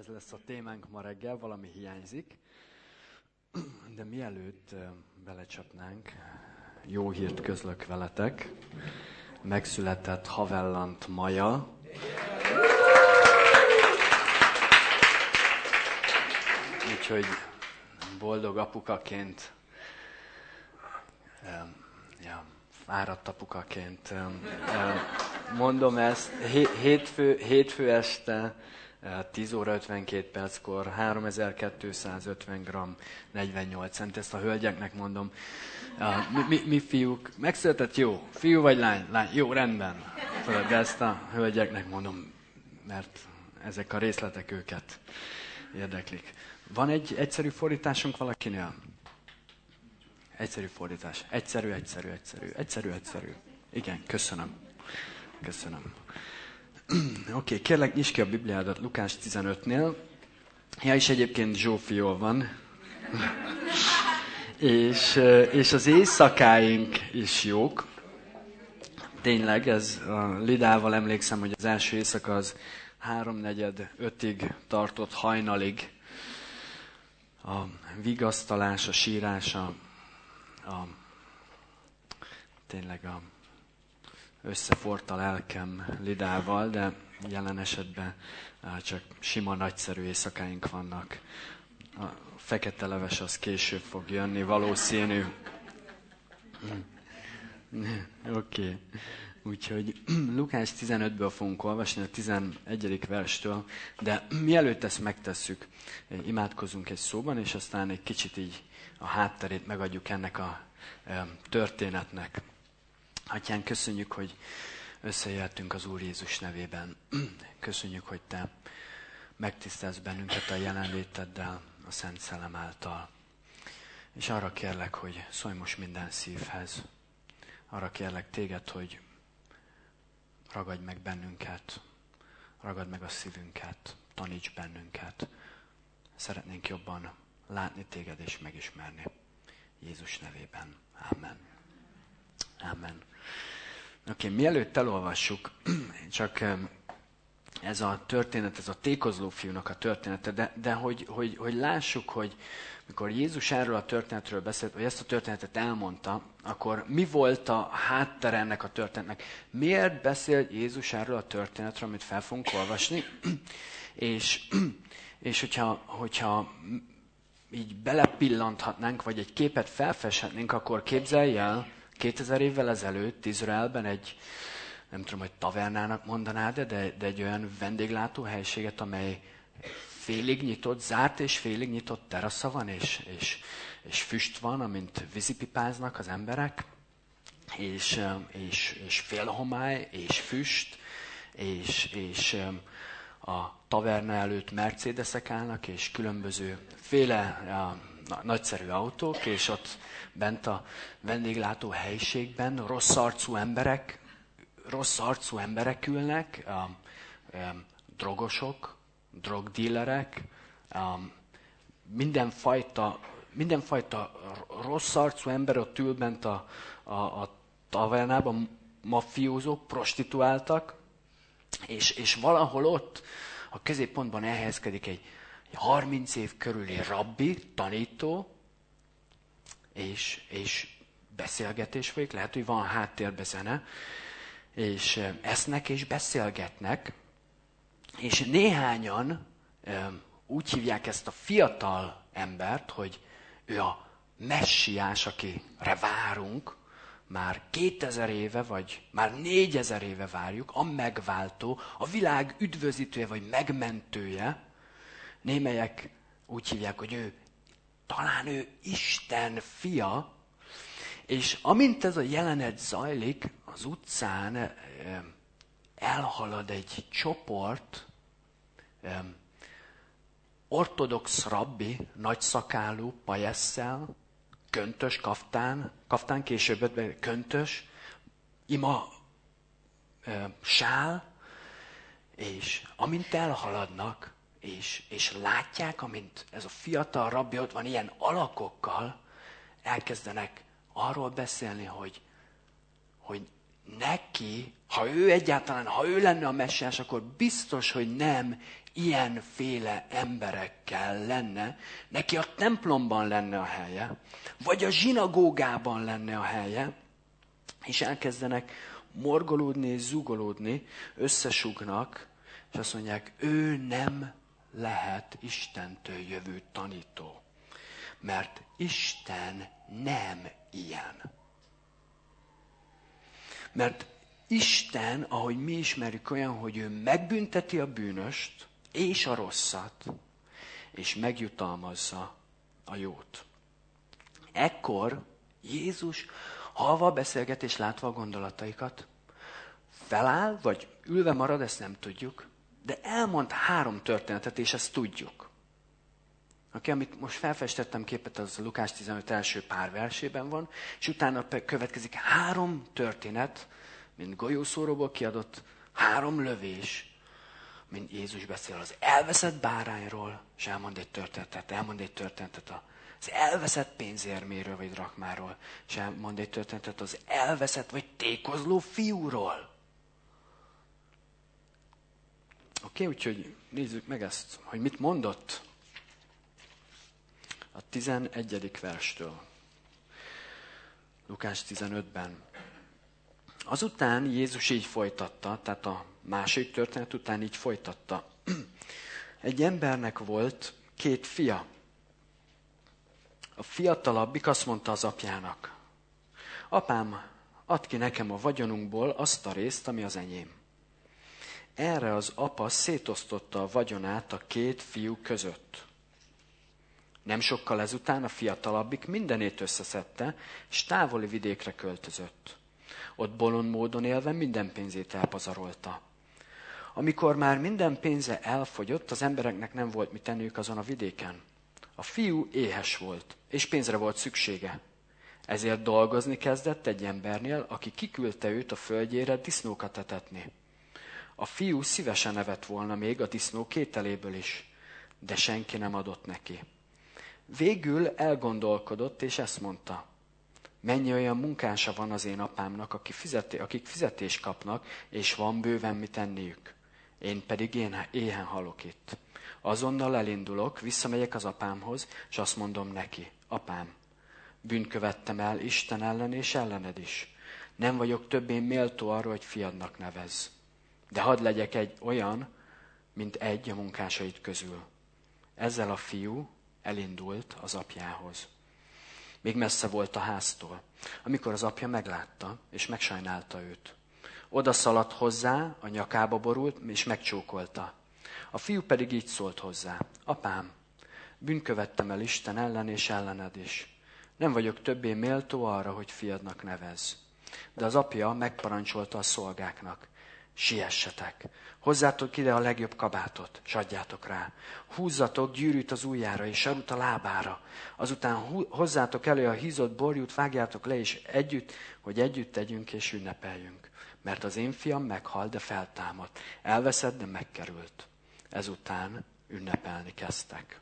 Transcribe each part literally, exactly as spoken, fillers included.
ez lesz a témánk ma reggel, valami hiányzik. De mielőtt belecsapnánk, jó hírt közlök veletek. Megszületett Havellant Maja. Úgyhogy boldog apukaként, ja, fáradt apukaként mondom ezt. Hétfő, hétfő este, tíz óra ötvenkét perckor, háromezer-kétszázötven gramm, negyvennyolc cent. Ezt a hölgyeknek mondom. Mi, mi, mi fiúk, megszületett jó, fiú vagy lány? Lány, jó, rendben. De ezt a hölgyeknek mondom, mert ezek a részletek őket érdeklik. Van egy egyszerű fordításunk valakinél? Egyszerű fordítás. Egyszerű, egyszerű, egyszerű. Egyszerű, egyszerű. Igen, köszönöm. Köszönöm. Oké, okay, kérlek, nyisd ki a Bibliádat Lukás tizenötnél. Ja, és egyébként Zsófi jól van. és, és az éjszakáink is jók. Tényleg, ez a Lidával emlékszem, hogy az első éjszaka az háromnegyed ötig tartott hajnalig. A vigasztalás, a sírás, a, a tényleg a összefort a lelkem Lidával, de jelen esetben csak sima, nagyszerű éjszakáink vannak. A fekete leves az később fog jönni, valószínű. Oké. Okay. Úgyhogy Lukás tizenötből fogunk olvasni, a tizenegyedik verstől, de mielőtt ezt megtesszük, imádkozunk egy szóban, és aztán egy kicsit így a hátterét megadjuk ennek a történetnek. Atyán, köszönjük, hogy összejöttünk az Úr Jézus nevében. Köszönjük, hogy Te megtisztelsz bennünket a jelenléteddel, a Szent Szellem által. És arra kérlek, hogy szólj most minden szívhez. Arra kérlek Téged, hogy ragadj meg bennünket, ragad meg a szívünket, taníts bennünket. Szeretnénk jobban látni Téged és megismerni. Jézus nevében. Amen. Amen. Oké, okay, mielőtt elolvassuk, csak ez a történet, ez a tékozló fiúnak a története, de, de hogy, hogy, hogy lássuk, hogy mikor Jézus erről a történetről beszélt, vagy ezt a történetet elmondta, akkor mi volt a háttere ennek a történetnek? Miért beszélt Jézus erről a történetről, amit fel fogunk olvasni? és, és hogyha, hogyha így belepillanthatnánk, vagy egy képet felfesthetnénk, akkor képzelj el, kétezer évvel ezelőtt Izraelben egy, nem tudom, hogy tavernának mondanád, de, de egy olyan vendéglátóhelyiséget, amely félig nyitott, zárt és félig nyitott terasza van, és, és, és füst van, amint vízipipáznak az emberek, és, és, és félhomály, és füst, és, és a taverna előtt Mercedesek állnak, és különböző féle a, a, nagyszerű autók, és ott bent a vendéglátó helyiségben rossz arcú emberek, rossz arcú emberek ülnek, a, a, drogosok, drogdílerek, um, mindenfajta, mindenfajta rossz arcú ember ott ül bent a, a, a tavernában, mafiózók, prostituáltak, és, és valahol ott a középpontban elhelyezkedik egy, egy harminc év körüli rabbi, tanító, és, és beszélgetés folyik, lehet, hogy van háttérbe zene, és esznek és beszélgetnek, és néhányan e, úgy hívják ezt a fiatal embert, hogy ő a messiás, akire várunk, már kétezer éve, vagy már négyezer éve várjuk, a megváltó, a világ üdvözítője, vagy megmentője. Némelyek úgy hívják, hogy ő, talán ő Isten fia, és amint ez a jelenet zajlik, az utcán e, elhalad egy csoport, um, ortodox rabbi, nagyszakálú, pajesszel, köntös, kaftán, kaftán később köntös, ima um, sál, és amint elhaladnak, és, és látják, amint ez a fiatal rabbi ott van ilyen alakokkal, elkezdenek arról beszélni, hogy, hogy neki, ha ő egyáltalán, ha ő lenne a messiás, akkor biztos, hogy nem ilyenféle emberekkel lenne, neki a templomban lenne a helye, vagy a zsinagógában lenne a helye, és elkezdenek morgolódni és zúgolódni, összesugnak, és azt mondják, ő nem lehet Istentől jövő tanító. Mert Isten nem ilyen. Mert Isten, ahogy mi ismerjük, olyan, hogy ő megbünteti a bűnöst és a rosszat, és megjutalmazza a jót. Ekkor Jézus, halva beszélget és látva a gondolataikat, feláll, vagy ülve marad, ezt nem tudjuk, de elmond három történetet, és ezt tudjuk. Aki, amit most felfestettem képet, az Lukás tizenöt első pár versében van, és utána következik három történet, mint golyószóróból kiadott három lövés, mint Jézus beszél az elveszett bárányról, és elmond egy történetet, elmond egy történetet az elveszett pénzérméről, vagy drakmáról, és elmond egy történetet az elveszett, vagy tékozló fiúról. Oké, okay, úgyhogy nézzük meg ezt, hogy mit mondott a tizenegyedik verstől. Lukás tizenötben. Azután Jézus így folytatta, tehát a másik történet után így folytatta. Egy embernek volt két fia. A fiatalabbik azt mondta az apjának, apám, add ki nekem a vagyonunkból azt a részt, ami az enyém. Erre az apa szétosztotta a vagyonát a két fiú között. Nem sokkal ezután a fiatalabbik mindenét összeszedte, és távoli vidékre költözött. Ott bolond módon élve minden pénzét elpazarolta. Amikor már minden pénze elfogyott, az embereknek nem volt mit tenniük azon a vidéken. A fiú éhes volt, és pénzre volt szüksége. Ezért dolgozni kezdett egy embernél, aki kiküldte őt a földjére disznókat etetni. A fiú szívesen evett volna még a disznó kételéből is, de senki nem adott neki. Végül elgondolkodott, és ezt mondta, mennyi olyan munkása van az én apámnak, akik, fizeti, akik fizetést kapnak, és van bőven mit enniük. Én pedig én éhen halok itt. Azonnal elindulok, visszamegyek az apámhoz, és azt mondom neki, apám, bűnt követtem el Isten ellen és ellened is. Nem vagyok többé méltó arra, hogy fiadnak nevezz. De hadd legyek egy olyan, mint egy a munkásait közül. Ezzel a fiú elindult az apjához. Még messze volt a háztól, amikor az apja meglátta, és megsajnálta őt. Oda szaladt hozzá, a nyakába borult, és megcsókolta. A fiú pedig így szólt hozzá, apám, bűnt követtem el Isten ellen és ellened is. Nem vagyok többé méltó arra, hogy fiadnak nevezz. De az apja megparancsolta a szolgáknak, siessetek, hozzátok ide a legjobb kabátot, s adjátok rá. Húzzatok gyűrűt az ujjára és sarut a lábára. Azután hozzátok elő a hízott borjút, vágjátok le, és együtt, hogy együtt tegyünk és ünnepeljünk. Mert az én fiam meghalt, de feltámadt. Elveszett, de megkerült. Ezután ünnepelni kezdtek.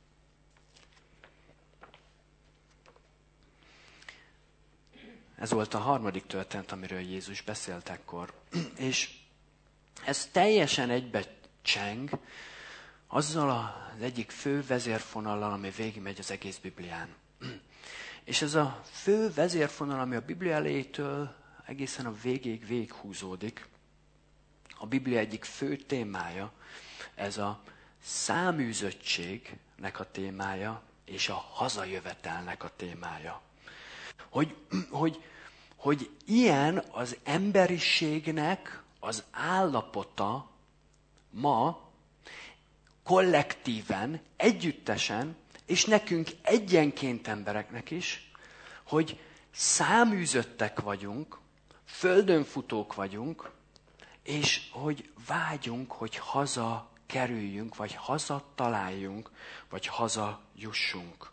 Ez volt a harmadik történet, amiről Jézus beszélt ekkor. És ez teljesen egybecseng azzal az egyik fő vezérfonallal, ami végigmegy az egész Biblián. És ez a fő vezérfonal, ami a Biblia elejétől egészen a végéig végighúzódik, a Biblia egyik fő témája, ez a száműzöttségnek a témája, és a hazajövetelnek a témája. Hogy, hogy, hogy ilyen az emberiségnek az állapota ma kollektíven, együttesen, és nekünk egyenként embereknek is, hogy száműzöttek vagyunk, földönfutók vagyunk, és hogy vágyunk, hogy haza kerüljünk, vagy haza találjunk, vagy haza jussunk.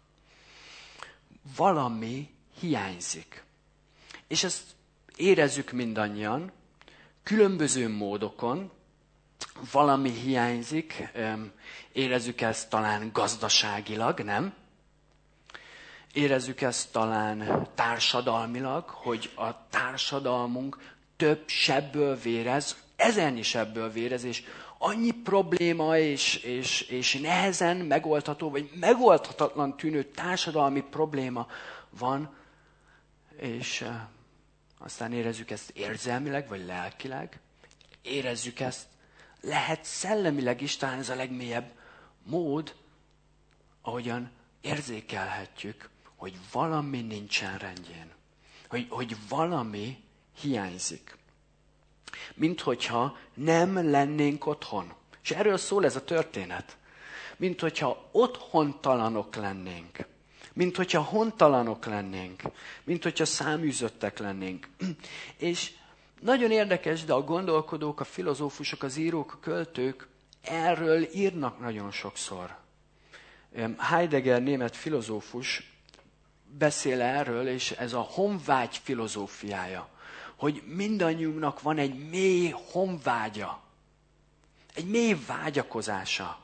Valami hiányzik. És ezt érezzük mindannyian, különböző módokon, valami hiányzik, érezzük ezt talán gazdaságilag, nem? Érezzük ezt talán társadalmilag, hogy a társadalmunk több sebből vérez, ezernyi sebből vérez, és annyi probléma és, és, és nehezen megoldható, vagy megoldhatatlan tűnő társadalmi probléma van, és uh, aztán érezzük ezt érzelmileg, vagy lelkileg, érezzük ezt, lehet szellemileg is, talán ez a legmélyebb mód, ahogyan érzékelhetjük, hogy valami nincsen rendjén. Hogy, hogy valami hiányzik. Mint hogyha nem lennénk otthon. És erről szól ez a történet. Mint hogyha otthontalanok lennénk. Mint hogyha hontalanok lennénk. Mint hogyha száműzöttek lennénk. És nagyon érdekes, de a gondolkodók, a filozófusok, az írók, a költők erről írnak nagyon sokszor. Heidegger, német filozófus beszél erről, és ez a honvágy filozófiája, hogy mindannyiunknak van egy mély honvágya, egy mély vágyakozása.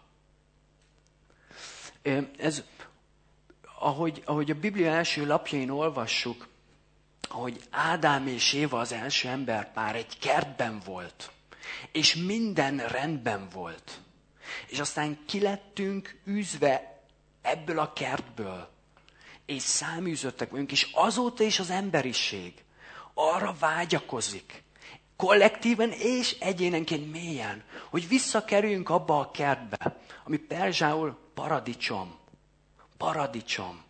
Ez, ahogy, ahogy a Biblia első lapjain olvassuk, ahogy Ádám és Éva, az első emberpár egy kertben volt, és minden rendben volt. És aztán kilettünk űzve ebből a kertből, és száműzöttek vagyunk, és azóta is az emberiség arra vágyakozik, kollektíven és egyénenként mélyen, hogy visszakerüljünk abba a kertbe, ami perzsául paradicsom. Paradicsom.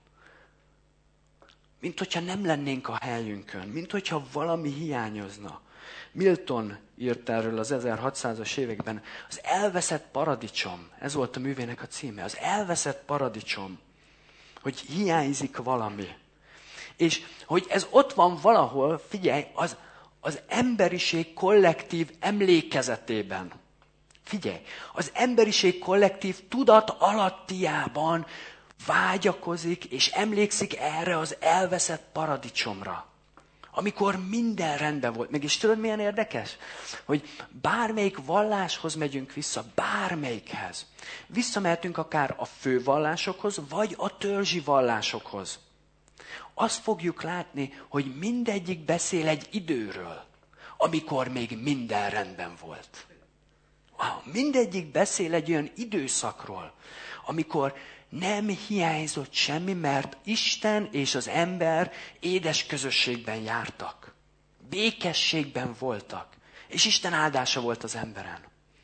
Mint hogyha nem lennénk a helyünkön, mint hogyha valami hiányozna. Milton írt erről az ezerhatszázas években, az elveszett paradicsom, ez volt a művének a címe, az elveszett paradicsom, hogy hiányzik valami. És hogy ez ott van valahol, figyelj, az, az emberiség kollektív emlékezetében. Figyelj, az emberiség kollektív tudat alattiában vágyakozik és emlékszik erre az elveszett paradicsomra. Amikor minden rendben volt. Meg is tudod, milyen érdekes? Hogy bármelyik valláshoz megyünk vissza, bármelyikhez. Visszamehetünk akár a fővallásokhoz, vagy a törzsi vallásokhoz. Azt fogjuk látni, hogy mindegyik beszél egy időről, amikor még minden rendben volt. Mindegyik beszél egy olyan időszakról, amikor nem hiányzott semmi, mert Isten és az ember édes közösségben jártak. Békességben voltak. És Isten áldása volt az emberen.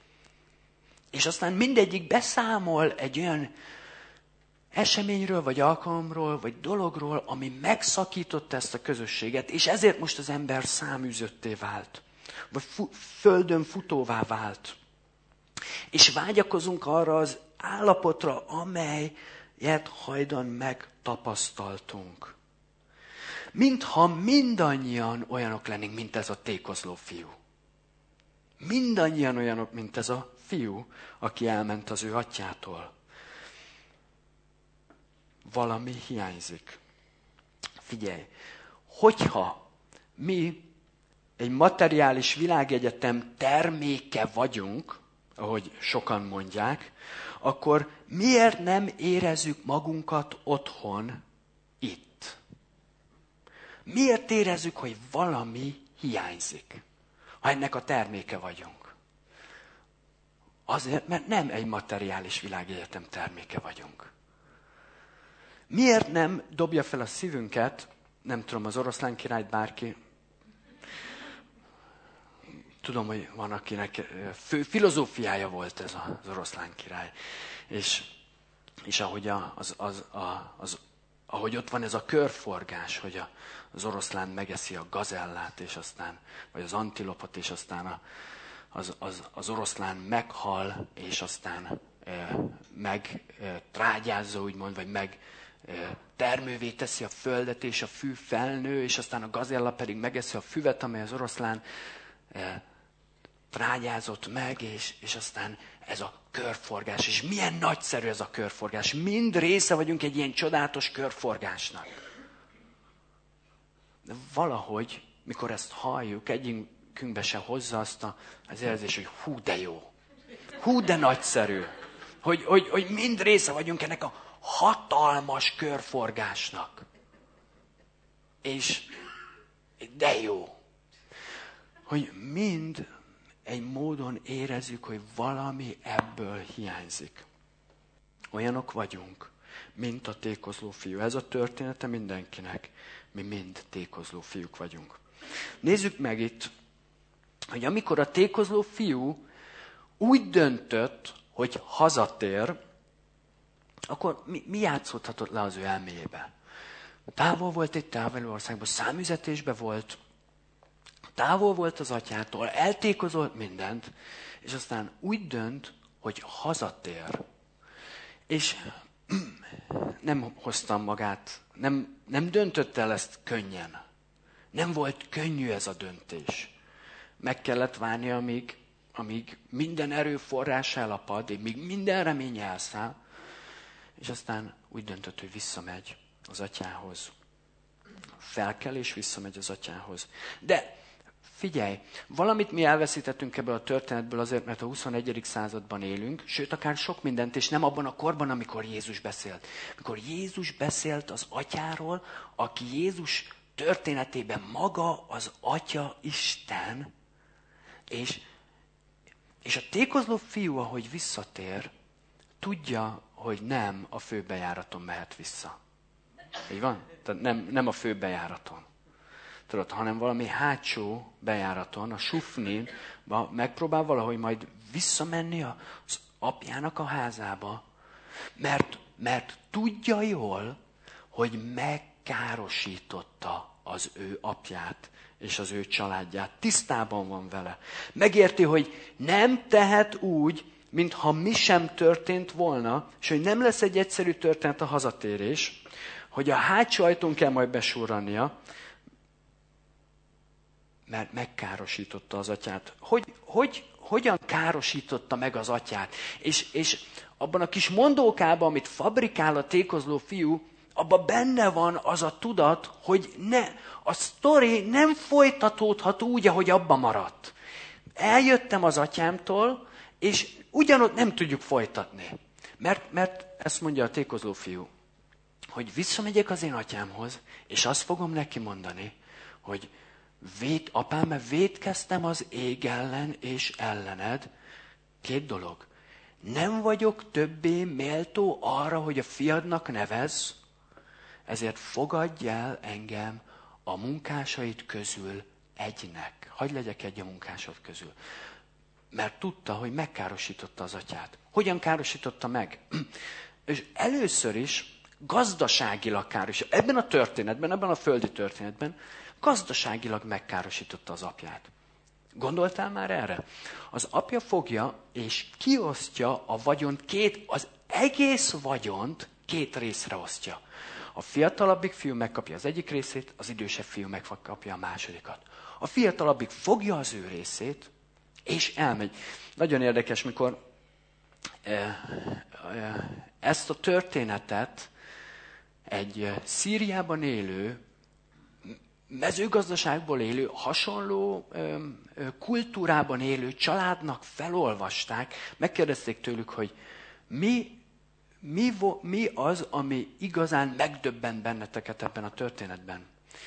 És aztán mindegyik beszámol egy olyan eseményről, vagy alkalomról, vagy dologról, ami megszakította ezt a közösséget, és ezért most az ember száműzötté vált. Vagy fu- földön futóvá vált. És vágyakozunk arra az állapotra, amelyet hajdan megtapasztaltunk. Mintha mindannyian olyanok lennénk, mint ez a tékozló fiú. Mindannyian olyanok, mint ez a fiú, aki elment az ő atyától. Valami hiányzik. Figyelj, hogyha mi egy materiális világegyetem terméke vagyunk, ahogy sokan mondják, akkor miért nem érezzük magunkat otthon itt? Miért érezzük, hogy valami hiányzik, ha ennek a terméke vagyunk? Azért, mert nem egy materiális világegyetem terméke vagyunk. Miért nem dobja fel a szívünket, nem tudom, az Oroszlán királyt bárki, tudom, hogy van, akinek fő filozófiája volt ez az Oroszlán király. És, és ahogy, a, az, az, a, az, ahogy ott van ez a körforgás, hogy a, az oroszlán megeszi a gazellát, és aztán, vagy az antilopot, és aztán a, az, az, az oroszlán meghal, és aztán e, meg e, trágyázza, úgymond, vagy meg e, termővé teszi a földet, és a fű felnő, és aztán a gazella pedig megeszi a füvet, amely az oroszlán e, trágyázott meg, és, és aztán ez a körforgás. És milyen nagyszerű ez a körforgás. Mind része vagyunk egy ilyen csodálatos körforgásnak. De valahogy, mikor ezt halljuk, egyikünkbe se hozza azt a, az érzés, hogy hú, de jó. Hú, de nagyszerű. Hogy, hogy, hogy mind része vagyunk ennek a hatalmas körforgásnak. És de jó. Hogy mind egy módon érezzük, hogy valami ebből hiányzik. Olyanok vagyunk, mint a tékozló fiú. Ez a története mindenkinek. Mi mind tékozló fiúk vagyunk. Nézzük meg itt, hogy amikor a tékozló fiú úgy döntött, hogy hazatér, akkor mi, mi játszódhatott le az ő elméjébe? Távol volt egy távoli országban, számüzetésben volt, távol volt az atyától, eltékozolt mindent, és aztán úgy dönt, hogy hazatér. És nem hoztam magát, nem, nem döntött el ezt könnyen. Nem volt könnyű ez a döntés. Meg kellett várni, amíg, amíg minden erőforrás elapad, míg minden remény elszáll, és aztán úgy döntött, hogy visszamegy az atyához. Felkel és visszamegy az atyához. De figyelj, valamit mi elveszítettünk ebből a történetből azért, mert a huszonegyedik században élünk, sőt, akár sok mindent, és nem abban a korban, amikor Jézus beszélt. Amikor Jézus beszélt az atyáról, aki Jézus történetében maga az Atya Isten, és, és a tékozló fiú, ahogy visszatér, tudja, hogy nem a főbejáraton mehet vissza. Így van? Tehát nem, nem a főbejáraton. Tudod, hanem valami hátsó bejáraton, a sufnin, megpróbál valahogy majd visszamenni az apjának a házába, mert, mert tudja jól, hogy megkárosította az ő apját és az ő családját. Tisztában van vele. Megérti, hogy nem tehet úgy, mintha mi sem történt volna, és hogy nem lesz egy egyszerű történet a hazatérés, hogy a hátsó ajtón kell majd besurrania, mert megkárosította az atyát. Hogy, hogy, hogyan károsította meg az atyát? És, és abban a kis mondókában, amit fabrikál a tékozló fiú, abban benne van az a tudat, hogy ne, a sztori nem folytatódhat úgy, ahogy abba maradt. Eljöttem az atyámtól, és ugyanott nem tudjuk folytatni. Mert, mert ezt mondja a tékozló fiú, hogy visszamegyek az én atyámhoz, és azt fogom neki mondani, hogy Véd, apám, mert vétkeztem az ég ellen és ellened. Két dolog. Nem vagyok többé méltó arra, hogy a fiadnak nevezz, ezért fogadj el engem a munkásaid közül egynek. Hadd legyek egy a munkásod közül. Mert tudta, hogy megkárosította az atyát. Hogyan károsította meg? És először is gazdaságilag károsította. Ebben a történetben, ebben a földi történetben gazdaságilag megkárosította az apját. Gondoltál már erre? Az apja fogja és kiosztja a vagyont két, az egész vagyont két részre osztja. A fiatalabbik fiú megkapja az egyik részét, az idősebb fiú megkapja a másodikat. A fiatalabbik fogja az ő részét, és elmegy. Nagyon érdekes, mikor e, e, ezt a történetet egy Szíriában élő, mezőgazdaságból élő, hasonló ö, ö, kultúrában élő családnak felolvasták, megkérdezték tőlük, hogy mi, mi, vo, mi az, ami igazán megdöbbent benneteket ebben a történetben.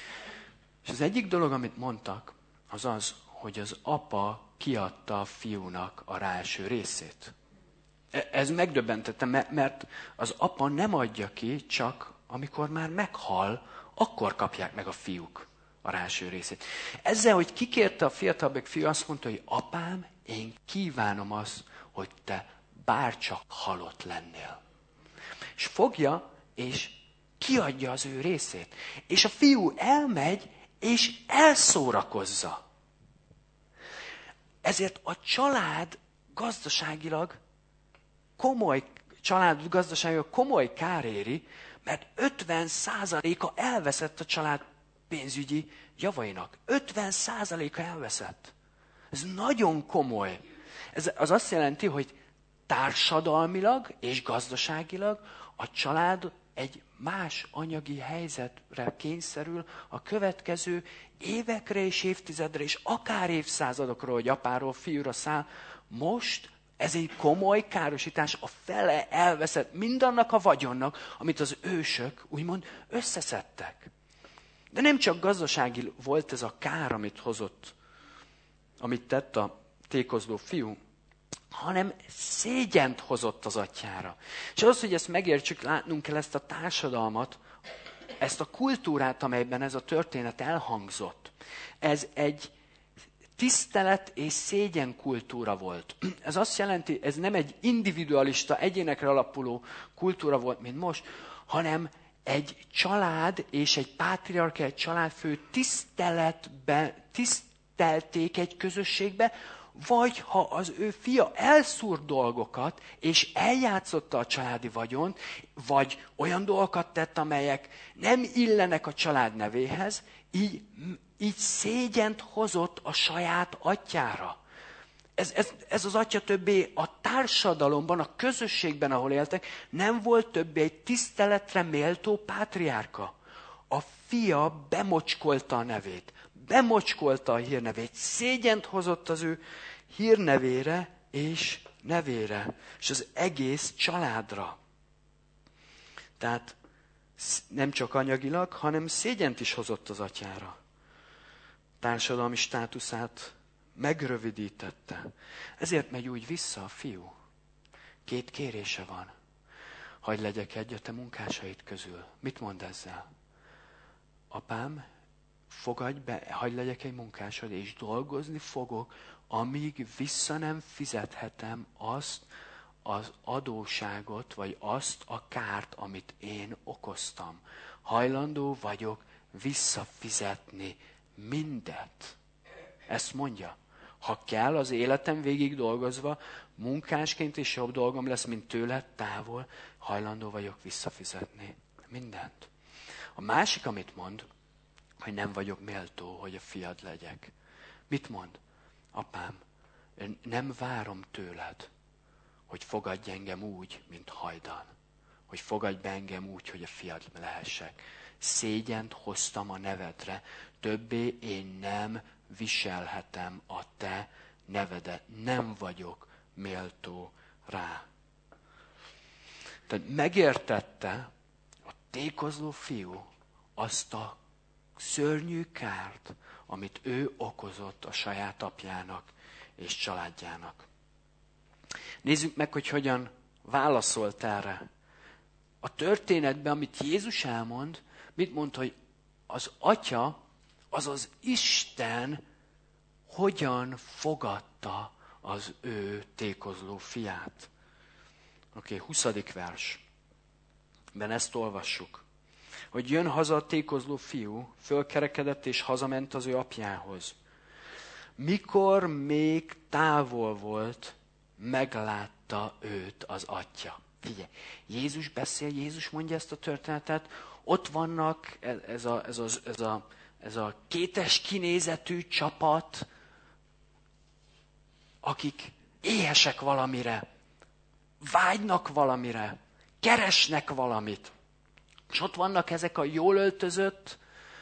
És az egyik dolog, amit mondtak, az az, hogy az apa kiadta a fiúnak a ráeső részét. Ez megdöbbentette, mert az apa nem adja ki, csak amikor már meghal, akkor kapják meg a fiúk a ráeső részét. Ezzel, hogy kikérte a fiatalabbik fiú, azt mondta, hogy apám, én kívánom azt, hogy te bárcsak halott lennél. És fogja, és kiadja az ő részét. És a fiú elmegy, és elszórakozza. Ezért a család gazdaságilag komoly, család gazdaságilag komoly kár éri, mert ötven százaléka elveszett a család pénzügyi javainak. ötven százaléka elveszett. Ez nagyon komoly. Ez az azt jelenti, hogy társadalmilag és gazdaságilag a család egy más anyagi helyzetre kényszerül a következő évekre és évtizedre, és akár évszázadokra, hogy apáról fiúra száll. Most ez egy komoly károsítás, a fele elveszett mindannak a vagyonnak, amit az ősök úgymond összeszedtek. De nem csak gazdasági volt ez a kár, amit hozott, amit tett a tékozló fiú, hanem szégyent hozott az atyjára. És az, hogy ezt megértsük, látnunk kell ezt a társadalmat, ezt a kultúrát, amelyben ez a történet elhangzott. Ez egy tisztelet és szégyen kultúra volt. Ez azt jelenti, ez nem egy individualista, egyénekre alapuló kultúra volt, mint most, hanem egy család és egy pátriarka, egy családfő tiszteletbe, tisztelték egy közösségbe, vagy ha az ő fia elszúrt dolgokat, és eljátszotta a családi vagyont, vagy olyan dolgokat tett, amelyek nem illenek a család nevéhez, így, így szégyent hozott a saját atyára. Ez, ez, ez az atya többé a társadalomban, a közösségben, ahol éltek, nem volt többé egy tiszteletre méltó pátriárka. A fia bemocskolta a nevét, bemocskolta a hírnevét, szégyent hozott az ő hírnevére és nevére, és az egész családra. Tehát nem csak anyagilag, hanem szégyent is hozott az atyára. Társadalmi státuszát megrövidítette. Ezért megy úgy vissza a fiú. Két kérése van. Hadd legyek egy a te munkásait közül. Mit mond ezzel? Apám, fogadj be, hadd legyek egy munkásod, és dolgozni fogok, amíg vissza nem fizethetem azt az adóságot, vagy azt a kárt, amit én okoztam. Hajlandó vagyok visszafizetni mindet. Ezt mondja. Ha kell, az életem végig dolgozva, munkásként is jobb dolgom lesz, mint tőled távol, hajlandó vagyok visszafizetni mindent. A másik, amit mond, hogy nem vagyok méltó, hogy a fiad legyek. Mit mond? Apám, nem várom tőled, hogy fogadj engem úgy, mint hajdan. Hogy fogadj be engem úgy, hogy a fiad lehessek. Szégyent hoztam a nevedre, többé én nem viselhetem a te nevedet. Nem vagyok méltó rá. Tehát megértette a tékozló fiú azt a szörnyű kárt, amit ő okozott a saját apjának és családjának. Nézzük meg, hogy hogyan válaszolt erre. A történetben, amit Jézus elmond, mit mond, hogy az atya, azaz Isten hogyan fogadta az ő tékozló fiát. Oké, okay, huszadik versben ezt olvassuk. Hogy jön haza a tékozló fiú, fölkerekedett és hazament az ő apjához. Mikor még távol volt, meglátta őt az atya. Figyelj, Jézus beszél, Jézus mondja ezt a történetet, ott vannak ez a, ez a, ez a, ez a kétes kinézetű csapat, akik éhesek valamire, vágynak valamire, keresnek valamit. És ott vannak ezek a jól öltözött,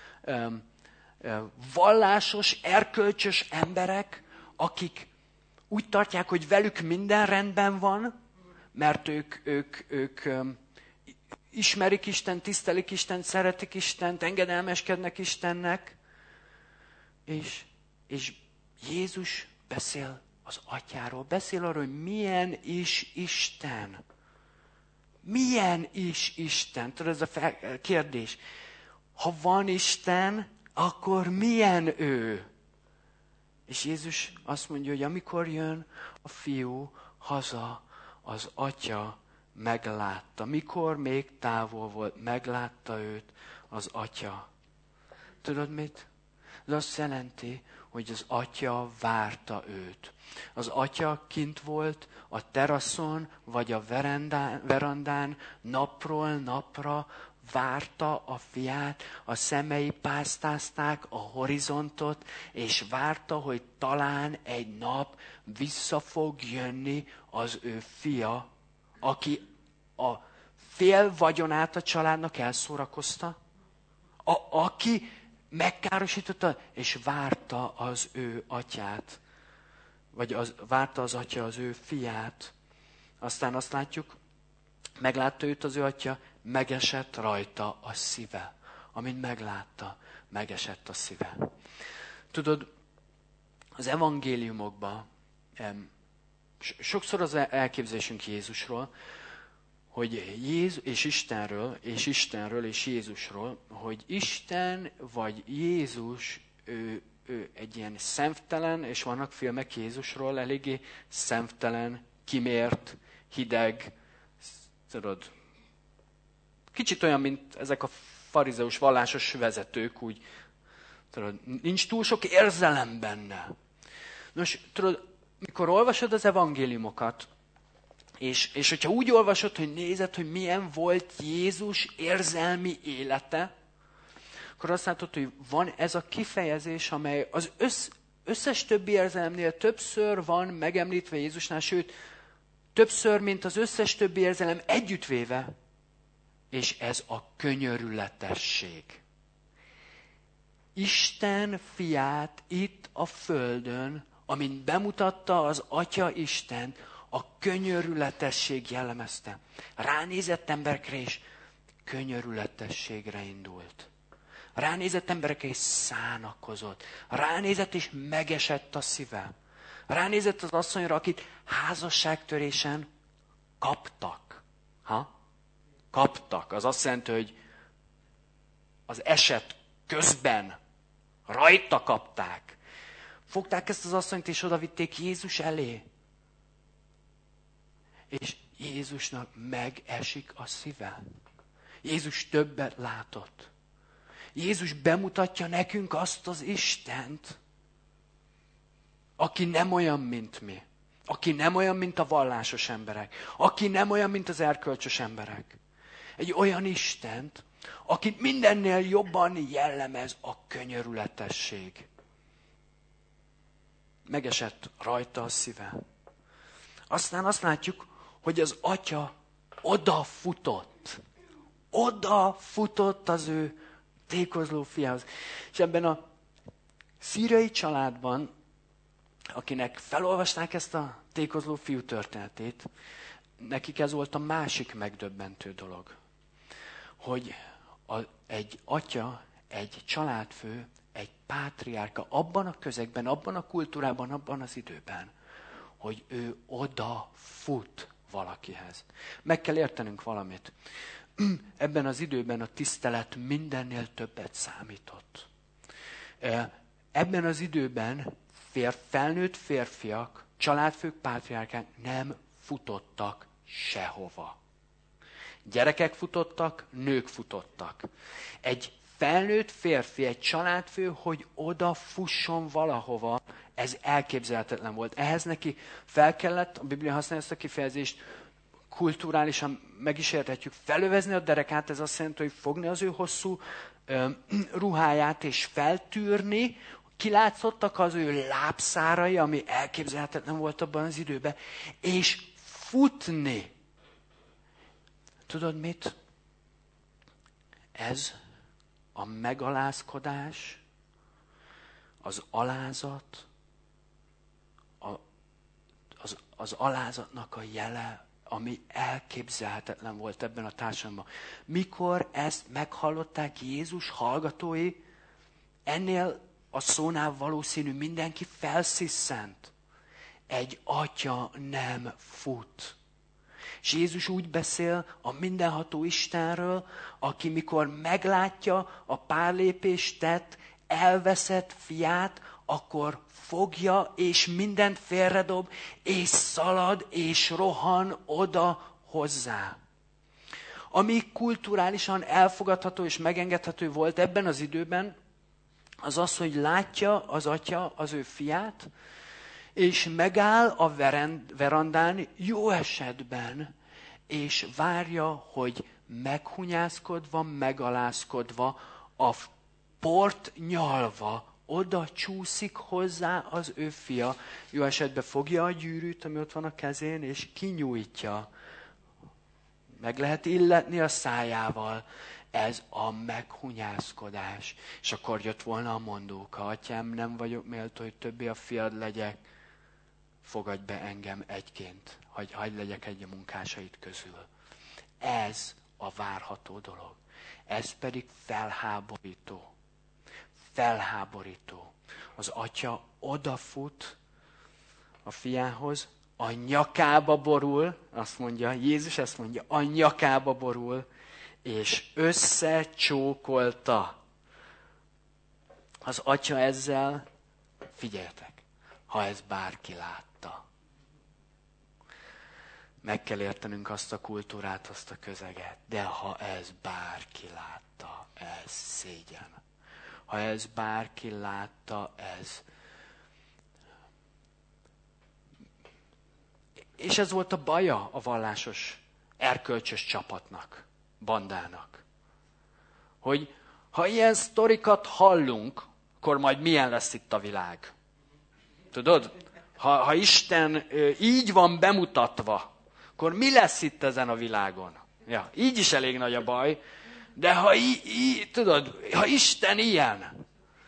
vallásos, erkölcsös emberek, akik úgy tartják, hogy velük minden rendben van, mert ők, ők, ők ismerik Istent, tisztelik Istent, szeretik Istent, engedelmeskednek Istennek, és, és Jézus beszél az atyáról, beszél arról, hogy milyen is Isten. Milyen is Isten? Tudod, ez a fel, kérdés. Ha van Isten, akkor milyen ő? És Jézus azt mondja, hogy amikor jön a fiú haza, az atya meglátta. Mikor még távol volt, meglátta őt az atya. Tudod mit? Ez azt jelenti, hogy az atya várta őt. Az atya kint volt a teraszon, vagy a verandán, verandán napról napra várta a fiát, a szemei pásztázták a horizontot, és várta, hogy talán egy nap vissza fog jönni az ő fia, aki a fél vagyonát a családnak elszórakozta, a, aki megkárosította, és várta az ő atyát, vagy az, várta az atya az ő fiát. Aztán azt látjuk, meglátta őt az ő atya, megesett rajta a szíve. Amint meglátta, megesett a szíve. Tudod, az evangéliumokban Sokszor az elképzelésünk Jézusról, hogy Jézus és Istenről, és Istenről és Jézusról, hogy Isten vagy Jézus, ő, ő egy ilyen szemtelen, és vannak filmek Jézusról, eléggé szemtelen, kimért, hideg, tudod, kicsit olyan, mint ezek a farizeus vallásos vezetők, úgy, tudod, nincs túl sok érzelem benne. Nos, tudod, mikor olvasod az evangéliumokat, és, és hogyha úgy olvasod, hogy nézed, hogy milyen volt Jézus érzelmi élete, akkor azt látod, hogy van ez a kifejezés, amely az össz, összes többi érzelemnél többször van megemlítve Jézusnál, sőt, többször, mint az összes többi érzelem együttvéve, és ez a könyörületesség. Isten fiát itt a földön, amint bemutatta az Atya Isten, a könyörületesség jellemezte. Ránézett emberekre és könyörületességre indult. Ránézett emberekre és szánakozott. Ránézett és megesett a szíve. Ránézett az asszonyra, akit házasságtörésen kaptak. Ha? Kaptak. Az azt jelenti, hogy az eset közben rajta kapták. Fogták ezt az asszonyt és odavitték Jézus elé. És Jézusnak megesik a szíve. Jézus többet látott. Jézus bemutatja nekünk azt az Istent, aki nem olyan, mint mi. Aki nem olyan, mint a vallásos emberek. Aki nem olyan, mint az erkölcsös emberek. Egy olyan Istent, akit mindennél jobban jellemez a könyörületesség. Megesett rajta a szíve. Aztán azt látjuk, hogy az Atya odafutott. Odafutott az ő tékozló fiához. És ebben a szíriai családban, akinek felolvasták ezt a tékozló fiú történetét, nekik ez volt a másik megdöbbentő dolog. Hogy a, egy atya, egy családfő, egy pátriárka abban a közegben, abban a kultúrában, abban az időben, hogy ő odafut valakihez. Meg kell értenünk valamit. Ebben az időben a tisztelet mindennél többet számított. Ebben az időben fér, felnőtt férfiak, családfők, pátriárkák nem futottak sehova. Gyerekek futottak, nők futottak. Egy felnőtt férfi, egy családfő, hogy odafusson valahova, ez elképzelhetetlen volt. Ehhez neki fel kellett, a Biblia használja ezt a kifejezést, kulturálisan meg is érthetjük, felövezni a derekát, ez azt jelenti, hogy fogni az ő hosszú ö, ruháját és feltűrni, kilátszottak az ő lábszárai, ami elképzelhetetlen volt abban az időben, és futni. Tudod mit? Ez a megalázkodás, az alázat, a, az, az alázatnak a jele, ami elképzelhetetlen volt ebben a társadalomban. Mikor ezt meghallották Jézus hallgatói, ennél a szónál valószínű mindenki felsziszent. Egy atya nem fut. És Jézus úgy beszél a mindenható Istenről, aki mikor meglátja a pár lépést tett, elveszett fiát, akkor fogja, és mindent félredob, és szalad, és rohan oda hozzá. Ami kulturálisan elfogadható és megengedhető volt ebben az időben, az az, hogy látja az atya az ő fiát, és megáll a verandán jó esetben, és várja, hogy meghunyászkodva, megalázkodva, a port nyalva, oda csúszik hozzá az ő fia. Jó esetben fogja a gyűrűt, ami ott van a kezén, és kinyújtja. Meg lehet illetni a szájával. Ez a meghunyászkodás. És akkor jött volna a mondóka: atyám, nem vagyok méltó, hogy többé a fiad legyek, fogadj be engem egyként, hagy, hagy legyek egy a munkásait közül. Ez a várható dolog. Ez pedig felháborító. Felháborító. Az atya odafut a fiához, a nyakába borul, azt mondja, Jézus ezt mondja, a nyakába borul, és összecsókolta. Az atya ezzel, figyeljetek, ha ez bárki látta. Meg kell értenünk azt a kultúrát, azt a közeget, de ha ez bárki látta, ez szégyen. Ha ez bárki látta, ez... És ez volt a baja a vallásos, erkölcsös csapatnak, bandának. Hogy ha ilyen sztorikat hallunk, akkor majd milyen lesz itt a világ. Tudod? Ha, ha Isten így van bemutatva, akkor mi lesz itt ezen a világon? Ja, így is elég nagy a baj, de ha, í, í, tudod, ha Isten ilyen.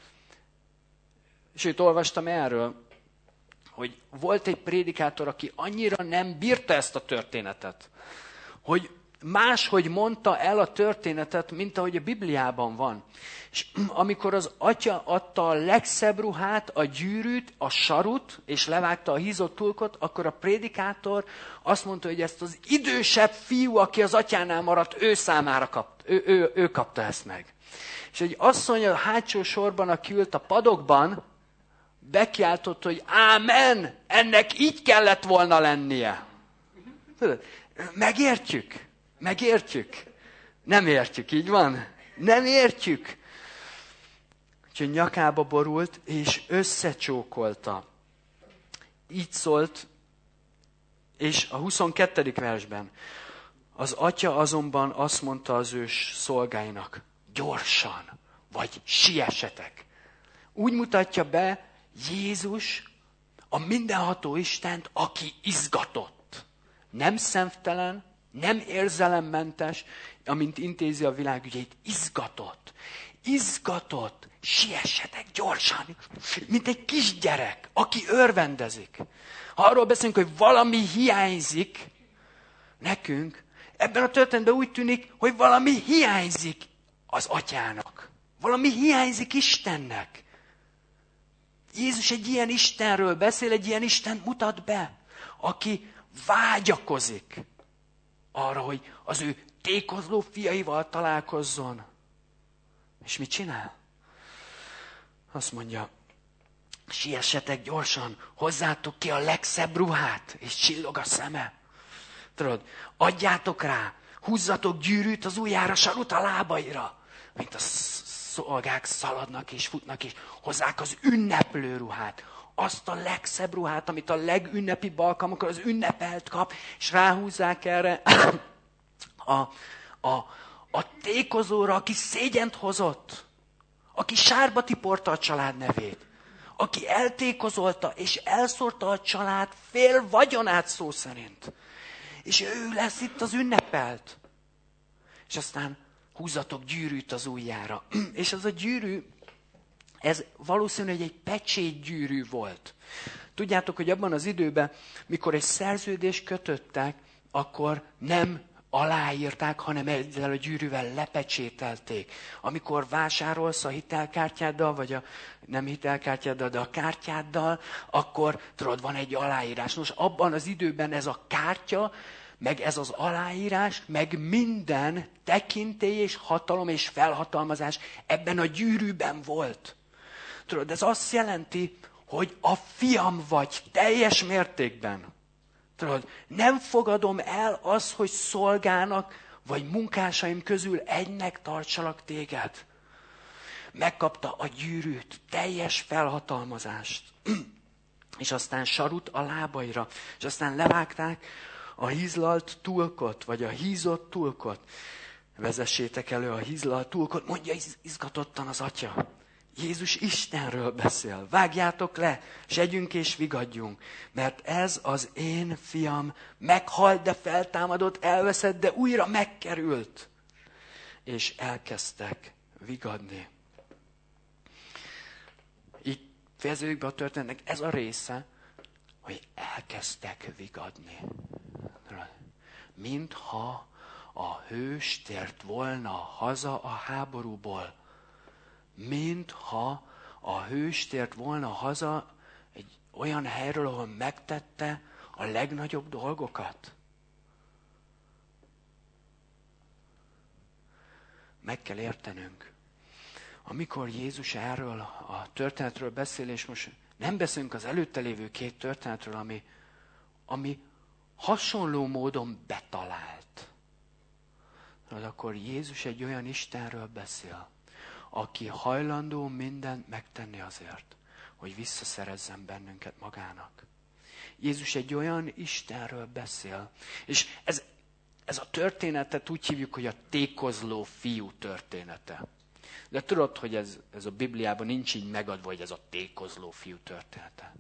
Sőt, olvastam erről, hogy volt egy prédikátor, aki annyira nem bírta ezt a történetet, hogy máshogy mondta el a történetet, mint ahogy a Bibliában van. És amikor az atya adta a legszebb ruhát, a gyűrűt, a sarut, és levágta a hízott tulkot, akkor a prédikátor azt mondta, hogy ezt az idősebb fiú, aki az atyánál maradt, ő számára kapta, ő, ő, ő kapta ezt meg. És egy asszony a hátsó sorban, aki ült a padokban, bekiáltott, hogy ámen, ennek így kellett volna lennie. Tudod, megértjük, megértjük. Nem értjük, így van? Nem értjük. Úgyhogy nyakába borult, és összecsókolta. Így szólt, és a huszonkettedik versben. Az atya azonban azt mondta az ő szolgáinak, gyorsan, vagy siessetek. Úgy mutatja be Jézus a mindenható Istent, aki izgatott. Nem szemtelen, nem érzelemmentes, amint intézi a világügyeit, izgatott. Izgatott, siessetek gyorsan, mint egy kisgyerek, aki örvendezik. Ha arról beszélünk, hogy valami hiányzik nekünk, ebben a történetben úgy tűnik, hogy valami hiányzik az atyának. Valami hiányzik Istennek. Jézus egy ilyen Istenről beszél, egy ilyen Istent mutat be, aki vágyakozik arra, hogy az ő tékozló fiaival találkozzon. És mit csinál? Azt mondja, siessetek gyorsan, hozzátok ki a legszebb ruhát, és csillog a szeme. Tudod, adjátok rá, húzzatok gyűrűt az ujjára, sarut a lábaira, mint a szolgák szaladnak és futnak, és hozzák az ünneplő ruhát. Azt a legszebb ruhát, amit a legünnepi alkalmakor az ünnepelt kap, és ráhúzzák erre a, a, a tékozóra, aki szégyent hozott, aki sárba tiporta a család nevét, aki eltékozolta és elszórta a család fél vagyonát szó szerint. És ő lesz itt az ünnepelt. És aztán húzzatok gyűrűt az ujjára. És az a gyűrű, ez valószínű, hogy egy pecsétgyűrű volt. Tudjátok, hogy abban az időben, mikor egy szerződést kötöttek, akkor nem aláírták, hanem ezzel a gyűrűvel lepecsételték. Amikor vásárolsz a hitelkártyáddal, vagy a nem hitelkártyáddal, de a kártyáddal, akkor tudod, van egy aláírás. Nos, abban az időben ez a kártya, meg ez az aláírás, meg minden tekintély és hatalom és felhatalmazás ebben a gyűrűben volt. Tudod, ez azt jelenti, hogy a fiam vagy teljes mértékben. Tudod, nem fogadom el azt, hogy szolgának, vagy munkásaim közül egynek tartsalak téged. Megkapta a gyűrűt, teljes felhatalmazást. És aztán sarut a lábaira, és aztán levágták a hízlalt tulkot, vagy a hízott tulkot. Vezessétek elő a hízlalt tulkot, mondja izgatottan az atya. Jézus Istenről beszél. Vágjátok le, s együnk és vigadjunk, mert ez az én fiam meghalt, de feltámadott, elveszett, de újra megkerült. És elkezdtek vigadni. Így fejeződik be a történetnek ez a része, hogy elkezdtek vigadni. Mintha a hős tért volna haza a háborúból. Mintha a hős tért volna haza egy Olyan helyről, ahol megtette a legnagyobb dolgokat. Meg kell értenünk. Amikor Jézus erről a történetről beszél, és most nem beszélünk az előtte lévő két történetről, ami, ami hasonló módon betalált. De akkor Jézus egy olyan Istenről beszél, aki hajlandó mindent megtenni azért, hogy visszaszerezzen bennünket magának. Jézus egy olyan Istenről beszél, és ez, ez a történetet úgy hívjuk, hogy a tékozló fiú története. De tudod, hogy ez, ez a Bibliában nincs így megadva, hogy ez a tékozló fiú története.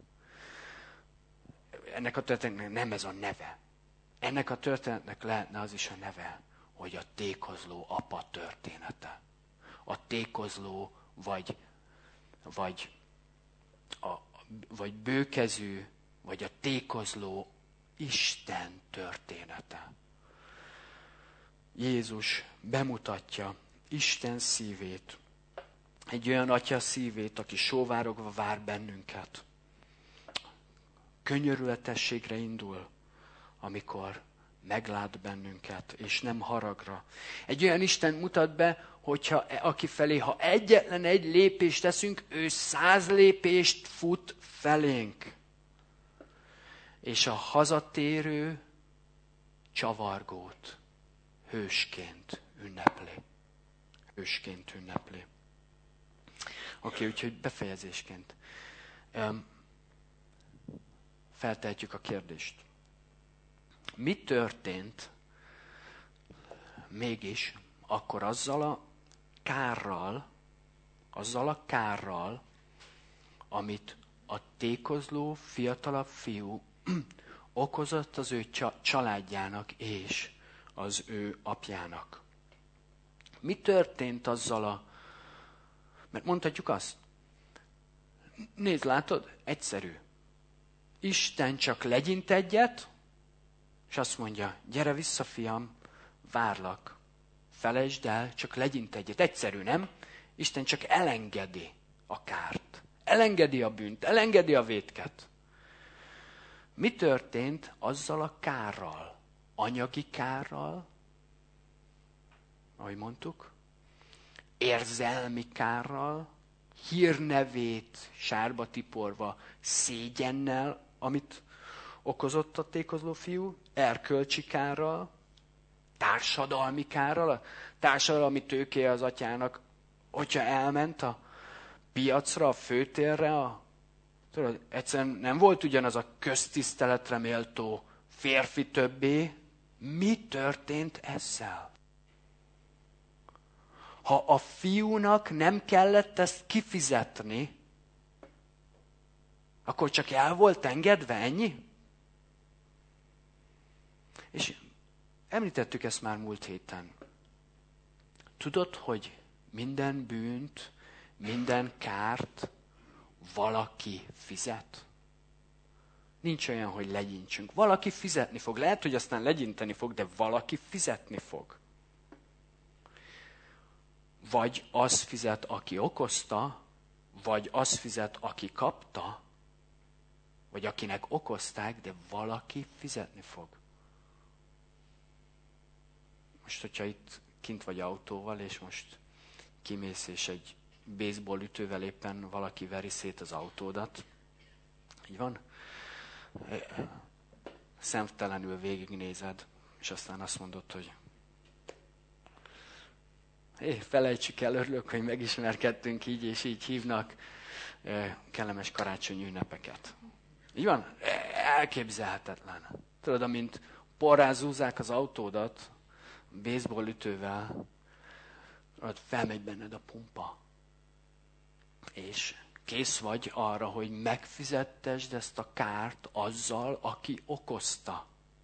Ennek a történetnek nem ez a neve. Ennek a történetnek lehetne az is a neve, hogy a tékozló apa története. A tékozló vagy, vagy, a, vagy bőkezű, vagy a tékozló Isten története. Jézus bemutatja Isten szívét, egy olyan atya szívét, aki sóvárogva vár bennünket. Könyörületességre indul, amikor meglát bennünket, és nem haragra. Egy olyan Isten mutat be, hogyha aki felé, ha egyetlen egy lépést teszünk, ő száz lépést fut felénk. És a hazatérő csavargót hősként ünnepli. Hősként ünnepli. Oké, úgyhogy befejezésként. Um, feltehetjük a kérdést. Mi történt mégis akkor azzal a kárral, azzal a kárral, amit a tékozló fiatalabb fiú okozott az ő családjának és az ő apjának? Mi történt azzal a... Mert mondhatjuk azt. Nézd, látod? Egyszerű. Isten csak legyint egyet, és azt mondja, gyere vissza, fiam, várlak. Felejtsd el, csak legyint egyet. Egyszerű, nem? Isten csak elengedi a kárt. Elengedi a bűnt, elengedi a vétket. Mi történt azzal a kárral? Anyagi kárral, ahogy mondtuk, érzelmi kárral, hírnevét sárba tiporva szégyennel, amit okozott a tékozló fiú, erkölcsi kárral, társadalmi kárral, a társadalmi tőkéje az atyának, hogyha elment a piacra, a főtérre, a, tudod, egyszerűen nem volt ugyanaz a köztiszteletre méltó férfi többé. Mi történt ezzel? Ha a fiúnak nem kellett ezt kifizetni, akkor csak el volt engedve, ennyi? És említettük ezt már múlt héten. Tudod, hogy minden bűnt, minden kárt valaki fizet? Nincs olyan, hogy legyintsünk. Valaki fizetni fog. Lehet, hogy aztán legyinteni fog, de valaki fizetni fog. Vagy az fizet, aki okozta, vagy az fizet, aki kapta, vagy akinek okozták, de valaki fizetni fog. Most, hogyha itt kint vagy autóval, és most kimész, és egy baseball ütővel éppen valaki veri szét az autódat, így van? Szemtelenül végignézed, és aztán azt mondod, hogy hé, felejtsük el, örülök, hogy megismerkedtünk, így és így hívnak, kellemes karácsonyi ünnepeket. Így van? Elképzelhetetlen. Tudod, amint porrá zúzzák az autódat, baseball ütővel, ott felmegy benned a pumpa. És kész vagy arra, hogy megfizettesd ezt a kárt azzal, aki okozta.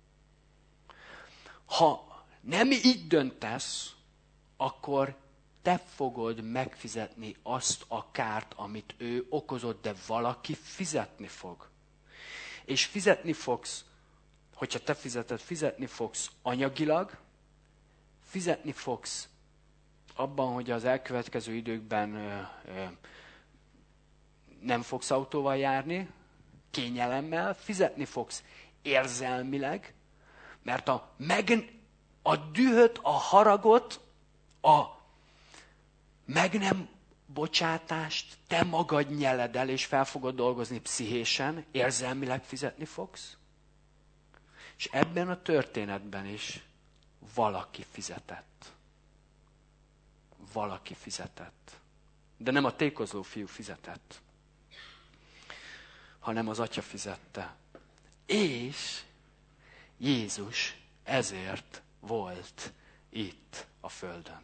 Ha nem így döntesz, akkor te fogod megfizetni azt a kárt, amit ő okozott, de valaki fizetni fog. És fizetni fogsz, hogyha te fizeted, fizetni fogsz anyagilag, fizetni fogsz abban, hogy az elkövetkező időkben ö, ö, nem fogsz autóval járni, kényelemmel, fizetni fogsz érzelmileg, mert a, meg, a dühöt, a haragot, a meg nem bocsátást te magad nyeled el, és fel fogod dolgozni pszichésen, érzelmileg fizetni fogsz. És ebben a történetben is valaki fizetett. Valaki fizetett. De nem a tékozló fiú fizetett, hanem az atya fizette. És Jézus ezért volt itt a földön.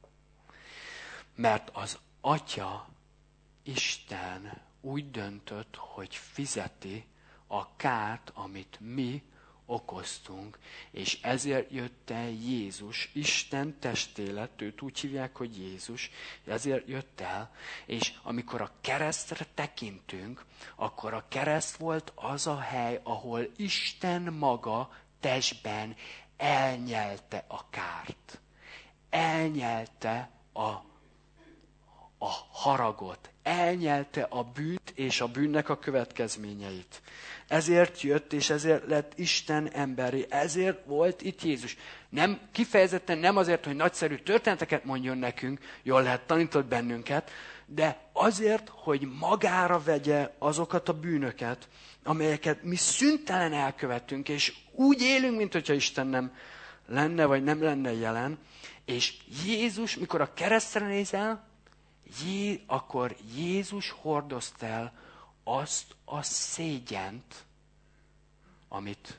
Mert az Atya, Isten úgy döntött, hogy fizeti a kárt, amit mi okoztunk, és ezért jött el Jézus, Isten testélet, őt úgy hívják, hogy Jézus, ezért jött el, és amikor a keresztre tekintünk, akkor a kereszt volt az a hely, ahol Isten maga testben elnyelte a kárt. Elnyelte a, a haragot, elnyelte a bűnt és a bűnnek a következményeit. Ezért jött, és ezért lett Isten emberi. Ezért volt itt Jézus. Nem, kifejezetten nem azért, hogy nagyszerű történeteket mondjon nekünk, jól lehet tanított bennünket, de azért, hogy magára vegye azokat a bűnöket, amelyeket mi szüntelen elkövettünk, és úgy élünk, mint hogyha Isten nem lenne, vagy nem lenne jelen. És Jézus, mikor a keresztre nézel, Jé, akkor Jézus hordozta el azt a szégyent, amit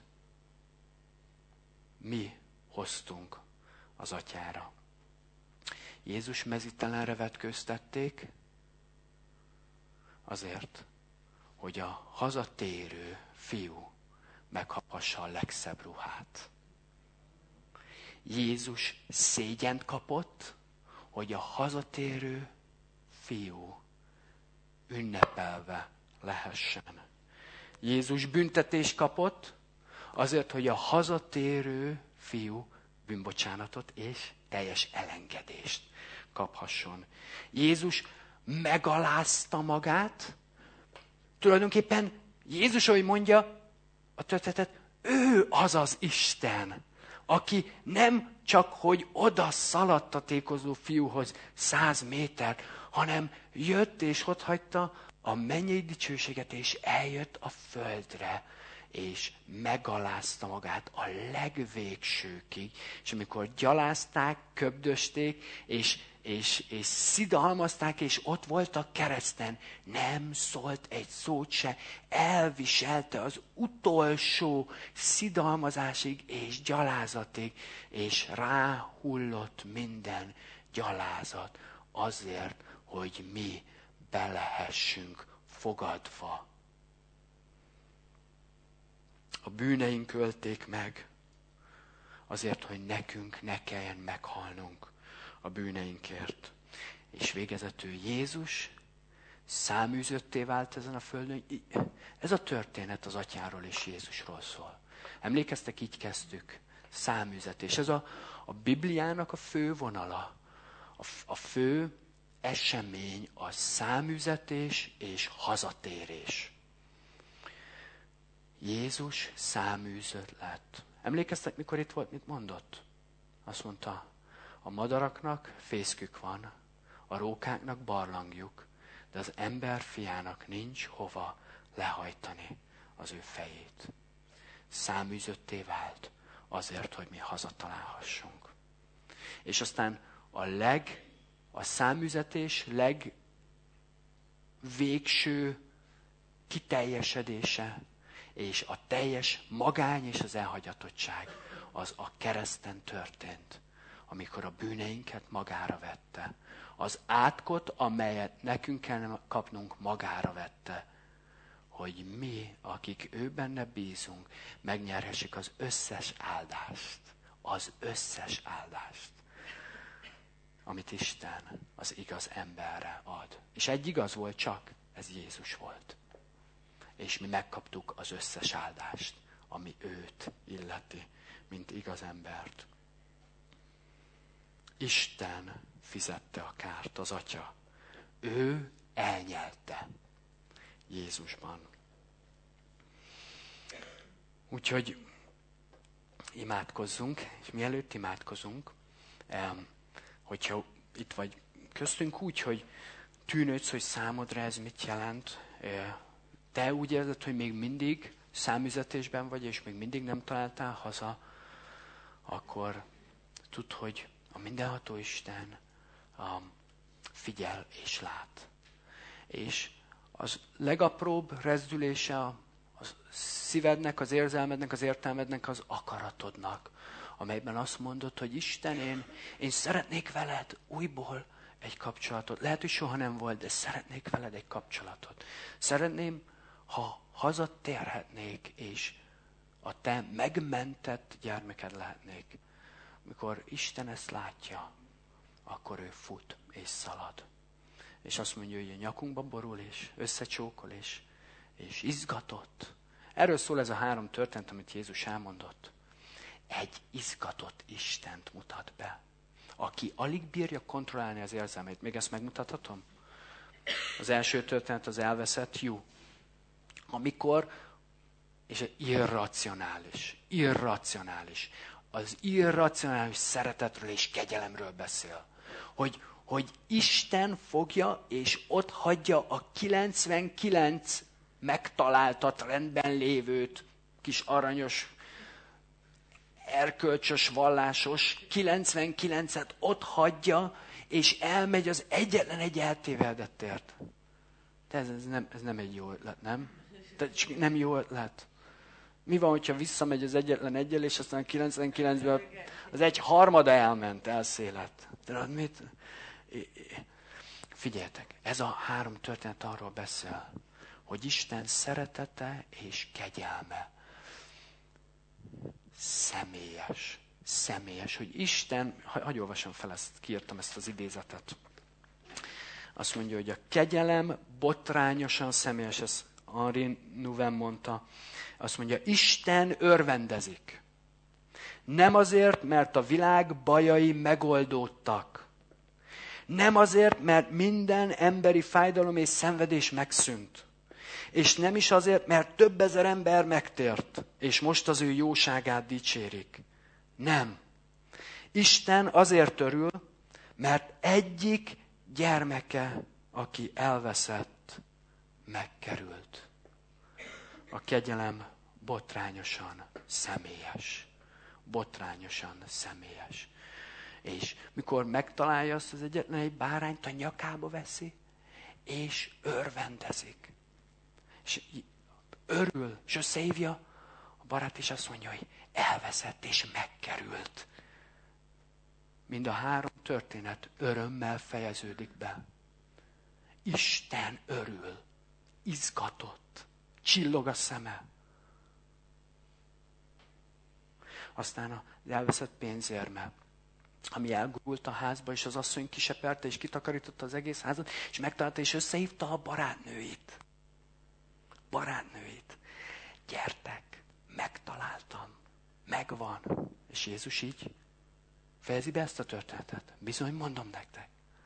mi hoztunk az atyára. Jézus mezítelenre vetköztették azért, hogy a hazatérő fiú megkaphassa a legszebb ruhát. Jézus szégyent kapott, hogy a hazatérő fiú ünnepelve lehessen. Jézus büntetést kapott, azért, hogy a hazatérő fiú bűnbocsánatot és teljes elengedést kaphasson. Jézus megalázta magát, tulajdonképpen Jézus, ahogy mondja a történetet, ő az az Isten, aki nem csak, hogy oda szaladt a tékozló fiúhoz száz méter, hanem jött és ott hagyta a mennyei dicsőséget, és eljött a földre, és megalázta magát a legvégsőkig. És amikor gyalázták, köbdösték, és, és, és szidalmazták, és ott volt a kereszten, nem szólt egy szót se, elviselte az utolsó szidalmazásig és gyalázatig, és ráhullott minden gyalázat azért, hogy mi belehessünk fogadva. A bűneink ölték meg, azért, hogy nekünk ne kelljen meghalnunk a bűneinkért. És végezetül Jézus száműzötté vált ezen a földön. Ez a történet az atyáról és Jézusról szól. Emlékeztek, így kezdtük. Száműzetés. Ez a, a Bibliának a fő vonala. A, a fő esemény a száműzetés és hazatérés. Jézus száműzött lett. Emlékeztek, mikor itt volt, mit mondott? Azt mondta, a madaraknak fészkük van, a rókáknak barlangjuk, de az ember fiának nincs hova lehajtani az ő fejét. Száműzötté vált azért, hogy mi hazatalálhassunk. És aztán a leg, a száműzetés legvégső kiteljesedése, és a teljes magány és az elhagyatottság az a kereszten történt, amikor a bűneinket magára vette. Az átkot, amelyet nekünk kell kapnunk, magára vette, hogy mi, akik ő benne bízunk, megnyerhessük az összes áldást. Az összes áldást, amit Isten az igaz emberre ad. És egy igaz volt csak, ez Jézus volt. És mi megkaptuk az összes áldást, ami őt illeti, mint igaz embert. Isten fizette a kárt, az Atya. Ő elnyelte Jézusban. Úgyhogy imádkozzunk, és mielőtt imádkozunk, hogyha itt vagy köztünk úgy, hogy tűnődsz, hogy számodra ez mit jelent, te úgy érzed, hogy még mindig számüzetésben vagy, és még mindig nem találtál haza, akkor tudd, hogy a mindenható Isten um, figyel és lát. És az legapróbb rezdülése a, a szívednek, az érzelmednek, az értelmednek, az akaratodnak, amelyben azt mondod, hogy Isten, én, én szeretnék veled újból egy kapcsolatot. Lehet, hogy soha nem volt, de szeretnék veled egy kapcsolatot. Szeretném, ha hazatérhetnék, és a te megmentett gyermeked lehetnék. Mikor Isten ezt látja, akkor ő fut és szalad. És azt mondja, hogy a nyakunkba borul, és összecsókol, és, és izgatott. Erről szól ez a három történet, amit Jézus elmondott. Egy izgatott Istent mutat be, aki alig bírja kontrollálni az érzelmeit. Még ezt megmutathatom? Az első történet az elveszett lyuk. Amikor, és irracionális, irracionális, az irracionális szeretetről és kegyelemről beszél. Hogy, hogy Isten fogja és ott hagyja a kilencvenkilenc megtaláltat, rendben lévőt, kis aranyos, erkölcsös, vallásos, kilencvenkilencet ott hagyja, és elmegy az egyetlen egy eltévedettért. De ez, ez, nem, ez nem egy jó ötlet, nem? De nem jó ötlet. Mi van, hogyha visszamegy az egyetlen egyel, és aztán a kilencvenkilencben az egy harmada elment, elszélet. De mit? Figyeljetek, ez a három történet arról beszél, hogy Isten szeretete és kegyelme személyes. Személyes, hogy Isten, hagyj olvasom fel ezt, kiírtam ezt az idézetet. Azt mondja, hogy a kegyelem botrányosan személyes, ezt Henri Nouwen mondta. Azt mondja, Isten örvendezik. Nem azért, mert a világ bajai megoldódtak. Nem azért, mert minden emberi fájdalom és szenvedés megszűnt. És nem is azért, mert több ezer ember megtért, és most az ő jóságát dicsérik. Nem. Isten azért örül, mert egyik gyermeke, aki elveszett, megkerült. A kegyelem botrányosan személyes. Botrányosan személyes. És mikor megtalálja azt az egyetlen egy bárányt, a nyakába veszi, és örvendezik. És örül, és összehívja, a barát is azt mondja, hogy elveszett és megkerült. Mind a három történet örömmel fejeződik be. Isten örül, izgatott, csillog a szeme. Aztán az elveszett pénzérme, ami elgurult a házba, és az asszony kiseperte, és kitakarította az egész házat, és megtalálta, és összehívta a barátnőit. Barátnőit. Gyertek, megtaláltam, megvan. És Jézus így fejezi be ezt a történetet. Bizony mondom nektek.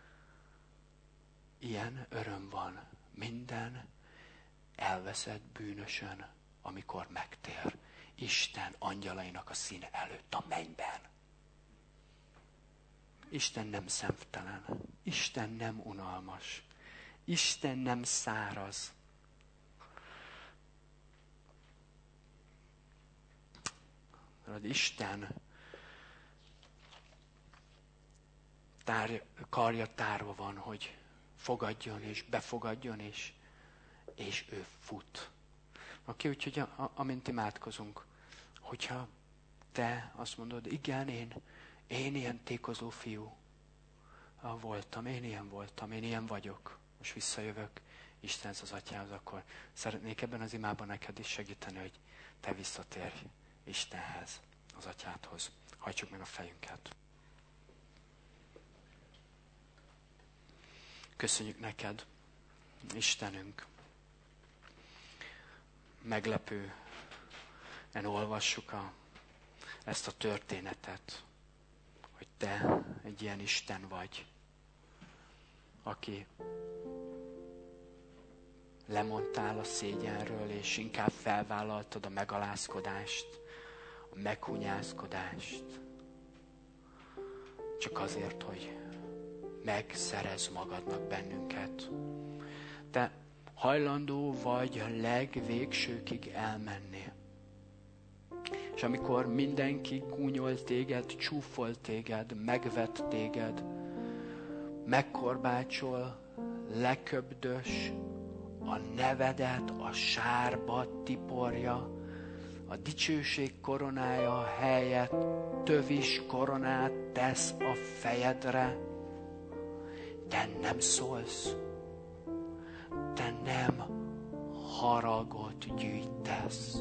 Ilyen öröm van minden elveszett bűnösön, amikor megtér Isten angyalainak a színe előtt a mennyben. Isten nem szemtelen. Isten nem unalmas. Isten nem száraz. Isten tár, karja tárva van, hogy fogadjon és befogadjon, és, és ő fut. Oké, úgyhogy a, a, amint imádkozunk, hogyha te azt mondod, igen, én, én ilyen tékozó fiú voltam, én ilyen voltam, én ilyen vagyok, most visszajövök Istenhez, az Atyához, akkor szeretnék ebben az imában neked is segíteni, hogy te visszatérj Istenhez, az Atyádhoz. Hajtsuk meg a fejünket. Köszönjük neked, Istenünk. Meglepően olvassuk a, ezt a történetet, hogy te egy ilyen Isten vagy, aki lemondtál a szégyenről, és inkább felvállaltad a megalázkodást, a meghunyászkodást. Csak azért, hogy megszerezz magadnak bennünket. Te hajlandó vagy a legvégsőkig elmenni. És amikor mindenki gúnyol téged, csúfol téged, megvet téged, megkorbácsol, leköbdös, a nevedet a sárba tiporja, a dicsőség koronája helyett tövis koronát tesz a fejedre, te nem szólsz, te nem haragot gyűjtesz.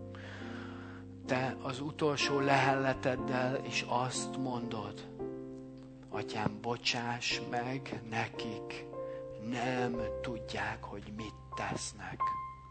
Te az utolsó lehelleteddel is azt mondod, Atyám, bocsáss meg nekik, nem tudják, hogy mit tesznek.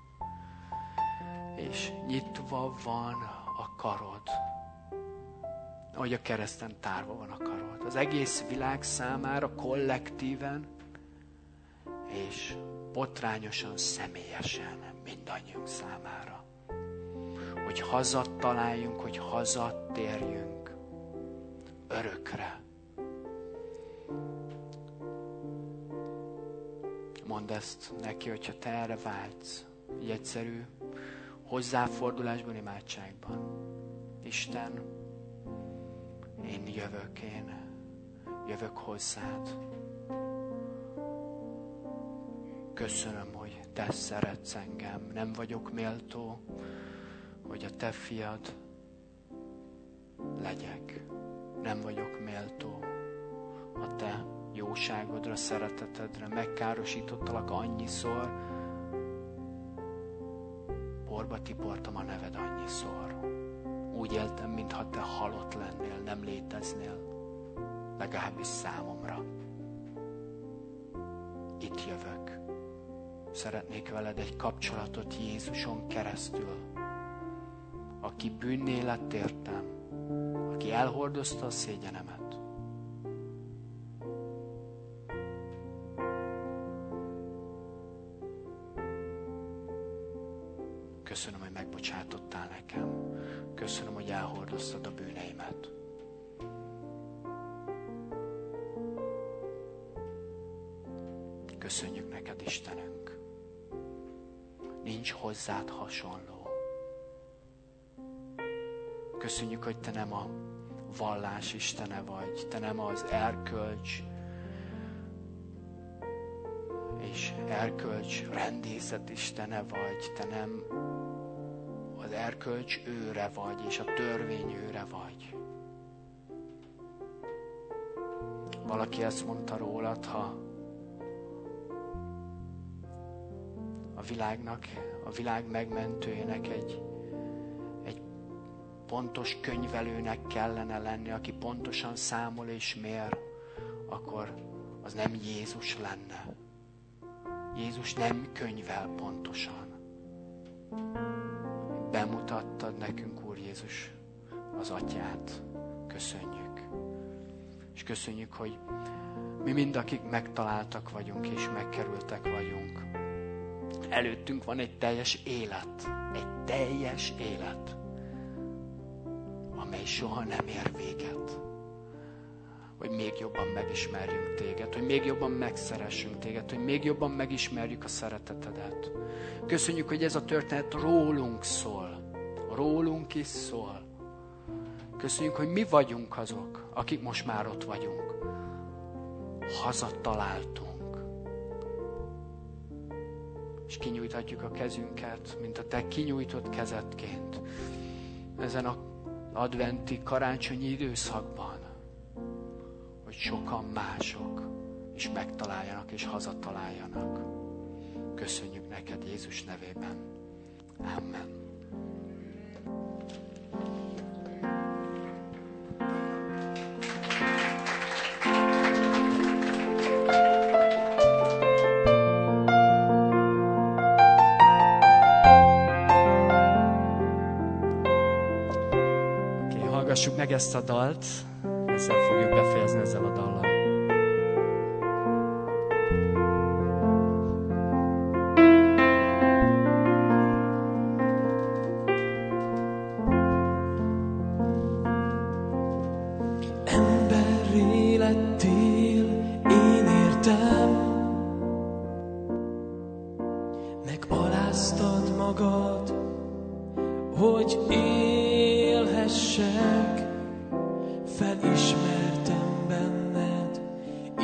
És nyitva van a karod, ahogy a kereszten tárva van a karod. Az egész világ számára kollektíven és botrányosan, személyesen mindannyiunk számára. Hogy hazataláljunk, hogy hazatérjünk örökre. Mondd ezt neki, hogyha te erre vágysz, egy egyszerű hozzáfordulásban, imádságban. Isten, én jövök, én jövök hozzád. Köszönöm, hogy te szeretsz engem. Nem vagyok méltó, hogy a te fiad legyek. Nem vagyok méltó a te jóságodra, szeretetedre. Megkárosítottalak annyiszor, porba tiportam a neved annyiszor. Úgy éltem, mintha te halott lennél, nem léteznél, legalábbis számomra. Itt jövök. Szeretnék veled egy kapcsolatot Jézuson keresztül, aki bűnné lett értem, aki elhordozta a szégyenemet. Köszönöm, hogy megbocsátottál nekem. Köszönöm, hogy elhordoztad a bűneimet. Köszönjük neked, Istenünk. Nincs hozzád hasonló. Köszönjük, hogy te nem a vallás istene vagy, te nem az erkölcs és erkölcs rendészet istene vagy, te nem az erkölcs őre vagy, és a törvény őre vagy. Valaki ezt mondta rólad, ha a világnak, a világ megmentőjének egy, egy pontos könyvelőnek kellene lenni, aki pontosan számol és mér, akkor az nem Jézus lenne. Jézus nem könyvel pontosan. Bemutattad nekünk, Úr Jézus, az Atyát. Köszönjük. És köszönjük, hogy mi mind, akik megtaláltak vagyunk és megkerültek vagyunk. Előttünk van egy teljes élet. Egy teljes élet, amely soha nem ér véget. Hogy még jobban megismerjünk téged, hogy még jobban megszeressünk téged, hogy még jobban megismerjük a szeretetedet. Köszönjük, hogy ez a történet rólunk szól. Rólunk is szól. Köszönjük, hogy mi vagyunk azok, akik most már ott vagyunk. Hazataláltunk. És kinyújthatjuk a kezünket, mint a te kinyújtott kezedként. Ezen az adventi, karácsonyi időszakban. Hogy sokan mások is megtaláljanak és hazataláljanak. Köszönjük neked Jézus nevében. Amen. Oké, hallgassuk meg ezt a dalt. Ezzel fogjuk befejezni, ezzel a dallal.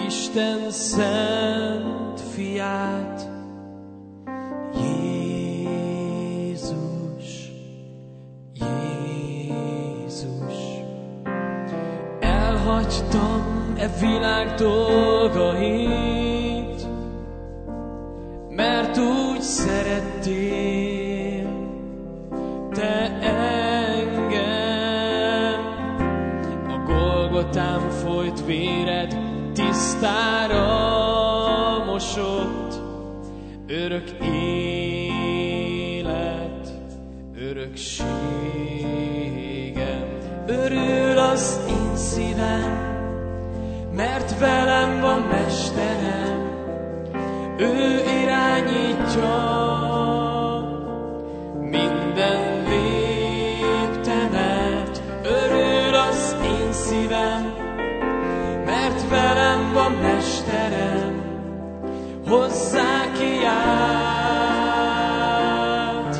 Isten szent fiát, Jézus, Jézus. Elhagytam e világ dolgait, mert úgy szerettél te engem. A Golgotán folyt véred tisztára mosott, örök élet, örökségem. Örül az én szívem, mert velem van Mesterem, ő irányítja minden léptemet. Örül az én szívem, mert velem van Mesterem, hozzá kiált.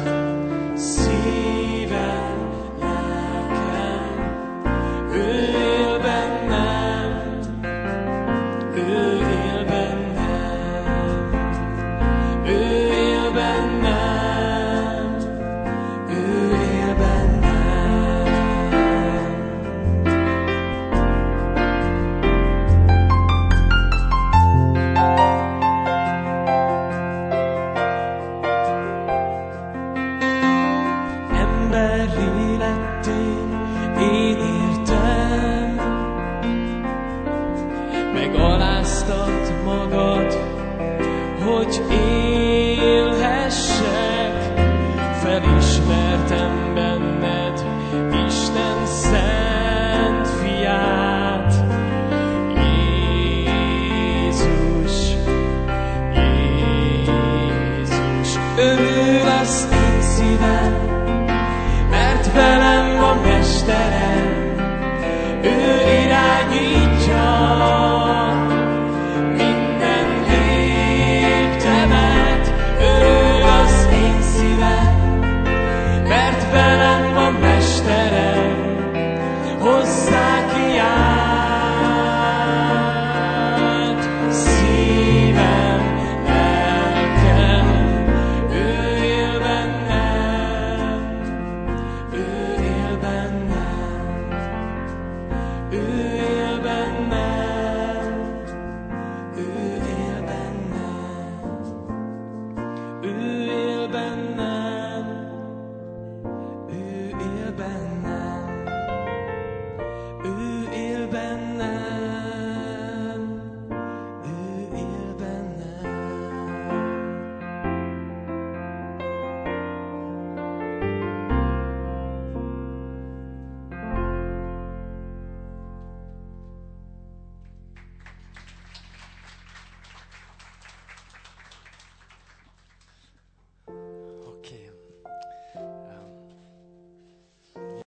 Szívem, lelkem, ő él bennem, ő él bennem, ő él bennem, ő él bennem. Emberré lettél, én értem, megaláztad magad, hogy élhessek. Felismertem benned Isten szent fiát, Jézus, Jézus. Örül az én szívem, mert velem van Mesterem,